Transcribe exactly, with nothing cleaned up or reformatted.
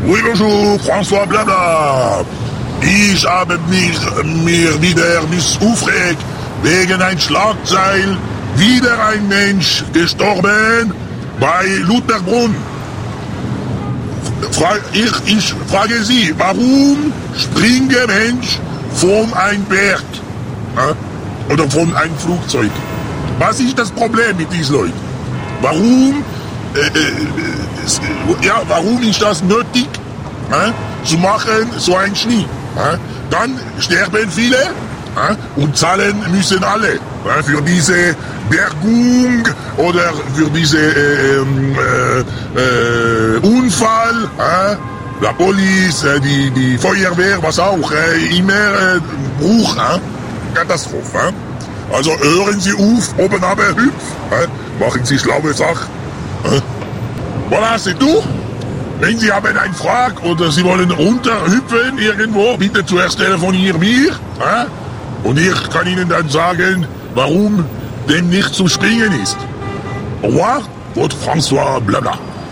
Oui, bonjour, François Blabla. Ich habe mich mir wieder aufgeregt wegen ein Schlagzeil. Wieder ein Mensch gestorben bei Lutherbrunn. Fra ich, ich frage Sie, warum springt der Mensch von einem Berg? Äh? Oder von einem Flugzeug? Was ist das Problem mit diesen Leuten? Warum, äh, äh, ja, warum ist das nötig, äh, zu machen, so ein Schnee? Äh? Dann sterben viele äh, und zahlen müssen alle äh, für diese Bergung oder für diese äh, äh, äh, Unfall. Äh? La Police, äh, die, die Feuerwehr, was auch, äh, immer äh, Bruch, äh? Katastrophe. Äh? Also hören Sie auf, oben aber hüpf, äh? Machen Sie schlaue Sachen. Äh? Voilà, c'est tout. Wenn Sie haben eine Frage oder Sie wollen runterhüpfen irgendwo, bitte zuerst telefonieren mir. Äh? Und ich kann Ihnen dann sagen, warum dem nicht zu springen ist. Au revoir, votre François Blabla.